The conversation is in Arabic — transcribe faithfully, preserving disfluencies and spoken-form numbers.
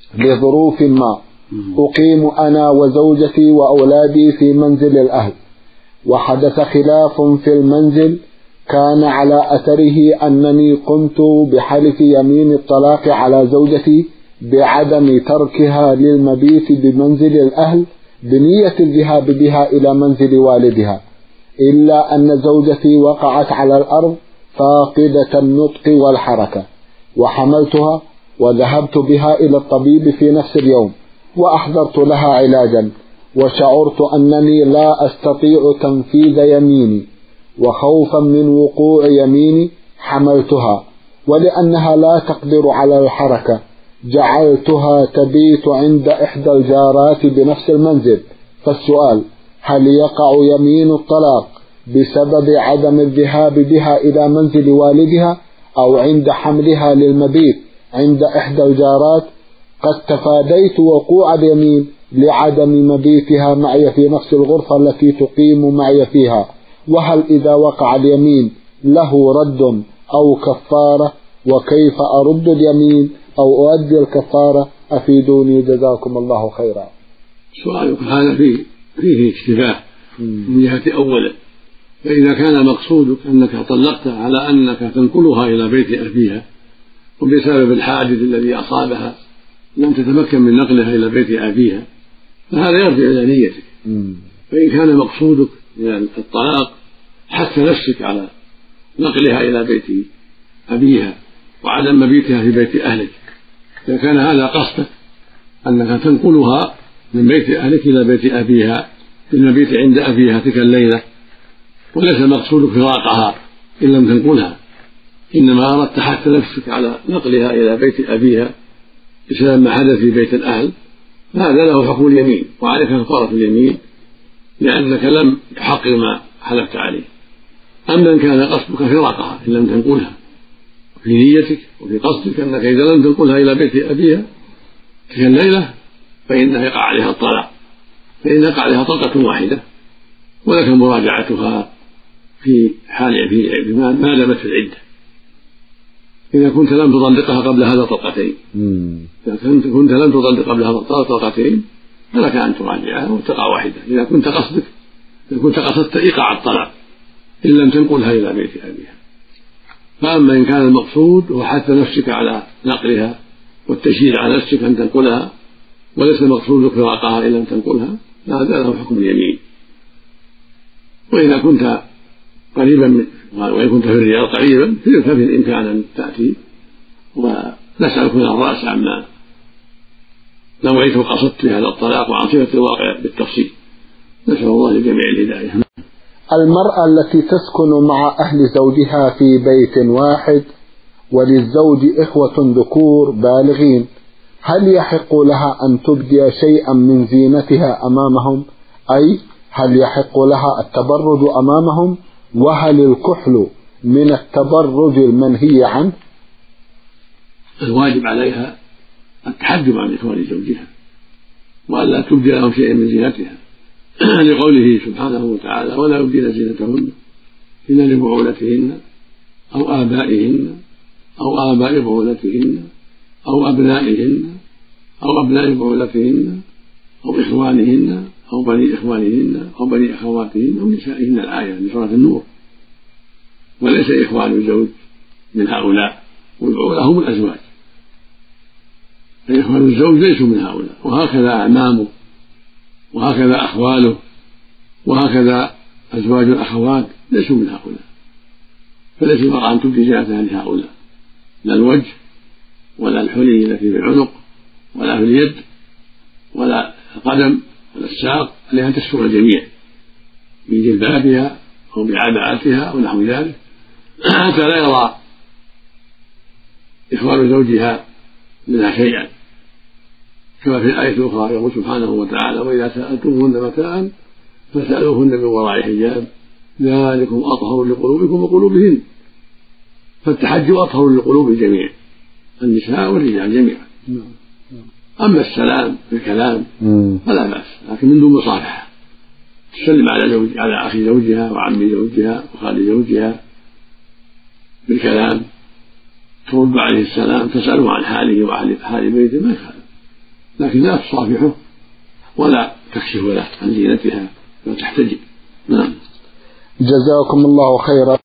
لظروف ما أقيم أنا وزوجتي وأولادي في منزل الأهل، وحدث خلاف في المنزل كان على أثره أنني قمت بحلف يمين الطلاق على زوجتي بعدم تركها للمبيت بمنزل الأهل بنية الذهاب بها إلى منزل والدها، إلا أن زوجتي وقعت على الأرض فاقدة النطق والحركة، وحملتها وذهبت بها إلى الطبيب في نفس اليوم وأحضرت لها علاجا، وشعرت أنني لا أستطيع تنفيذ يميني، وخوفا من وقوع يميني حملتها، ولأنها لا تقدر على الحركة جعلتها تبيت عند إحدى الجارات بنفس المنزل. فالسؤال: هل يقع يمين الطلاق بسبب عدم الذهاب بها إلى منزل والدها أو عند حملها للمبيت عند إحدى الجارات؟ قد تفاديت وقوع اليمين لعدم مبيتها معي في نفس الغرفة التي تقيم معي فيها، وهل إذا وقع اليمين له رد أو كفارة؟ وكيف أرد اليمين أو أؤدي الكفارة؟ أفيدوني جزاكم الله خيرا. سؤالك هذا فيه فيه اشتباه من جهة أوله، فإذا كان مقصودك أنك طلقتها على أنك تنقلها إلى بيت أبيها وبسبب الحادث الذي أصابها لم تتمكن من نقلها إلى بيت أبيها فهذا يرجع إلى نيتك. فإن كان مقصودك يعني الطلاق حث نفسك على نقلها إلى بيت أبيها وعدم مبيتها في بيت أهلك، إذا كان هذا قصدك أنك تنقلها من بيت أهلك إلى بيت أبيها للمبيت عند أبيها تلك الليلة، وليس مقصودك فراقها إن لم تنقلها، إنما أردت حث نفسك على نقلها إلى بيت أبيها بسبب ما حدث في بيت الأهل، فهذا له حكم اليمين وعليك كفارة اليمين لأنك لم تحقق ما حلفت عليه. أما إن كان قصدك فراقها إن لم تنقلها في نيتك وفي قصدك أنك إذا لم تنقلها إلى بيت أبيها تلك الليلة فإنه يقع عليها الطلاق، فإن يقع عليها طلقة واحدة ولك مراجعتها في حال في ما دامت في العدة. إذا كنت لم تطلقها قبل هذا طلقتين إذا كنت لم تطلق قبل هذا طلقتين فلك أن تراجعها وتقع واحدة إذا كنت قصدك إذا كنت قصدت إيقاع الطلاق إن لم تنقلها إلى بيت أبيها. فأما إن كان المقصود هو حث نفسك على نقلها والتشجيع على نفسك أن تنقلها وليس مقصودك فراقها إن لم تنقلها فهذا له حكم اليمين. وإذا كنت قريبا من وإن كنت في الرياض قريبا ففي الإمكان أن تأتي ونسألك من الرأس عما نويت وقصدت في هذا الطلاق وعن صفة الواقع بالتفصيل. نسأل الله لجميع الهداية. المرأة التي تسكن مع أهل زوجها في بيت واحد وللزوج إخوة ذكور بالغين، هل يحق لها أن تبدي شيئا من زينتها أمامهم؟ أي هل يحق لها التبرج أمامهم؟ وهل الكحل من التبرج المنهي عنه؟ الواجب عليها التحجب عن إخوان زوجها وألا تبدي لهم شيئا من زينتها لقوله سبحانه وتعالى: ولا يبدين زينتهن إلا لبعولتهن أو آبائهن أو آباء بعولتهن أو أبنائهن أو أبناء بعولتهن أو إخوانهن أو بني إخوانهن أو بني أخواتهن أو نسائهن. الآية من سورة النور. وليس إخوان الزوج من هؤلاء، والبعولة هم الأزواج، فإخوان الزوج ليسوا من هؤلاء، وهكذا أعمامه وهكذا أخواله وهكذا أزواج الأخوات ليسوا من هؤلاء، فليس المرأة أن تبدي زينتها لهؤلاء، لا الوجه ولا الحلي التي في العنق ولا في اليد ولا القدم ولا الساق، عليها أن تستر الجميع بجلبابها أو بعباءتها أو نحو ذلك حتى لا يرى إخوان زوجها منها شيئا، كما في الآية الأخرى يقول سبحانه وتعالى: وإذا سألتموهن متاعا فسألوهن من وراء حجاب ذلكم أطهر لقلوبكم وقلوبهن. فالتحجب أطهر لقلوب الجميع، النساء والرجال جميعا. أما السلام بالكلام فلا بأس، لكن من دون مصافحة، تسلم على زوج على أخي زوجها وعم زوجها وخال زوجها بالكلام، ترد عليه السلام، تسأله عن حاله وحال بيته، ما يخالف. لكن لا تصافحه ولا تكشف له عن زينتها وتحتجب. نعم. جزاكم الله خيرا.